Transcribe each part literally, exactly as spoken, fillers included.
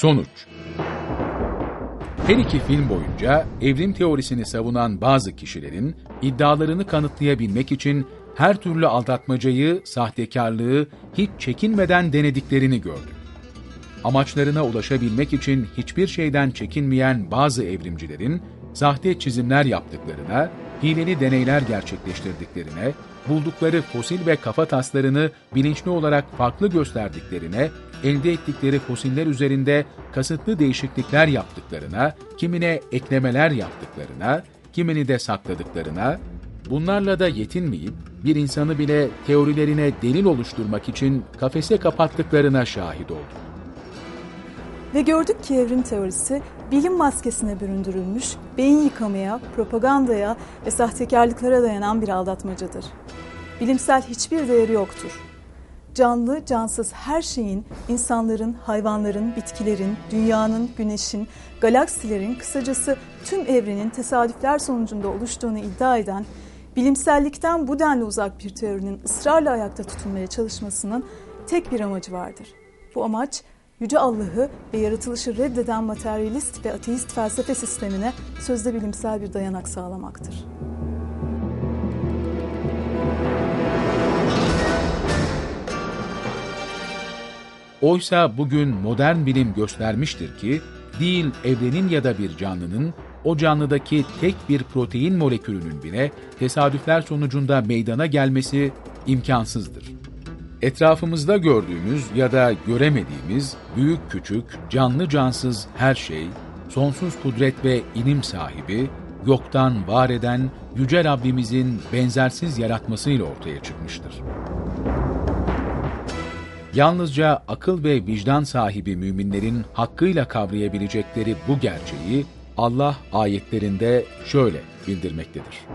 Sonuç. Her iki film boyunca evrim teorisini savunan bazı kişilerin iddialarını kanıtlayabilmek için her türlü aldatmacayı, sahtekarlığı hiç çekinmeden denediklerini gördük. Amaçlarına ulaşabilmek için hiçbir şeyden çekinmeyen bazı evrimcilerin sahte çizimler yaptıklarına, hileli deneyler gerçekleştirdiklerine, buldukları fosil ve kafataslarını bilinçli olarak farklı gösterdiklerine, elde ettikleri fosiller üzerinde kasıtlı değişiklikler yaptıklarına, kimine eklemeler yaptıklarına, kimini de sakladıklarına, bunlarla da yetinmeyip bir insanı bile teorilerine delil oluşturmak için kafese kapattıklarına şahit olduk. Ve gördük ki evrim teorisi bilim maskesine büründürülmüş, beyin yıkamaya, propagandaya ve sahtekarlıklara dayanan bir aldatmacadır. Bilimsel hiçbir değeri yoktur. Canlı, cansız her şeyin, insanların, hayvanların, bitkilerin, dünyanın, güneşin, galaksilerin, kısacası tüm evrenin tesadüfler sonucunda oluştuğunu iddia eden, bilimsellikten bu denli uzak bir teorinin ısrarla ayakta tutulmaya çalışmasının tek bir amacı vardır. Bu amaç, Yüce Allah'ı ve yaratılışı reddeden materyalist ve ateist felsefe sistemine sözde bilimsel bir dayanak sağlamaktır. Oysa bugün modern bilim göstermiştir ki, değil evrenin ya da bir canlının, o canlıdaki tek bir protein molekülünün bile tesadüfler sonucunda meydana gelmesi imkansızdır. Etrafımızda gördüğümüz ya da göremediğimiz büyük küçük, canlı cansız her şey, sonsuz kudret ve ilim sahibi, yoktan var eden Yüce Rabbimizin benzersiz yaratmasıyla ortaya çıkmıştır. Yalnızca akıl ve vicdan sahibi müminlerin hakkıyla kavrayabilecekleri bu gerçeği Allah ayetlerinde şöyle bildirmektedir.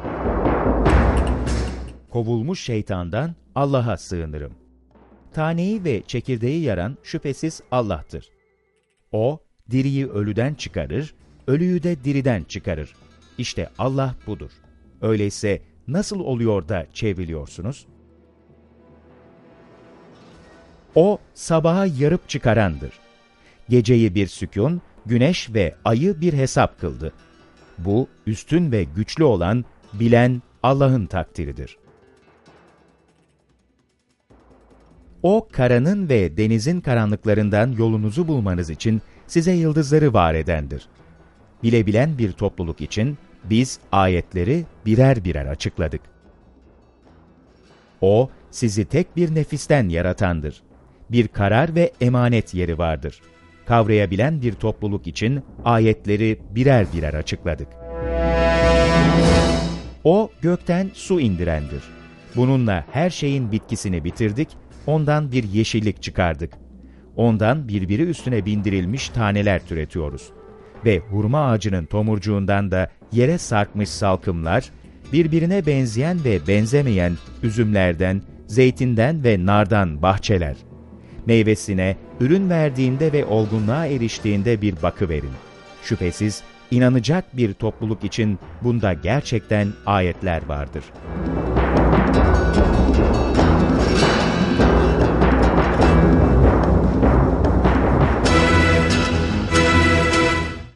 Kovulmuş şeytandan Allah'a sığınırım. Taneyi ve çekirdeği yaran şüphesiz Allah'tır. O, diriyi ölüden çıkarır, ölüyü de diriden çıkarır. İşte Allah budur. Öyleyse nasıl oluyor da çevriliyorsunuz? O, sabaha yarıp çıkarandır. Geceyi bir sükun, güneş ve ayı bir hesap kıldı. Bu, üstün ve güçlü olan, bilen Allah'ın takdiridir. O, karanın ve denizin karanlıklarından yolunuzu bulmanız için size yıldızları var edendir. Bilebilen bir topluluk için biz ayetleri birer birer açıkladık. O, sizi tek bir nefisten yaratandır. Bir karar ve emanet yeri vardır. Kavrayabilen bir topluluk için ayetleri birer birer açıkladık. O, gökten su indirendir. Bununla her şeyin bitkisini bitirdik, ondan bir yeşillik çıkardık. Ondan birbiri üstüne bindirilmiş taneler türetiyoruz. Ve hurma ağacının tomurcuğundan da yere sarkmış salkımlar, birbirine benzeyen ve benzemeyen üzümlerden, zeytinden ve nardan bahçeler. Meyvesine, ürün verdiğinde ve olgunluğa eriştiğinde bir bakıverin. Şüphesiz inanacak bir topluluk için bunda gerçekten ayetler vardır.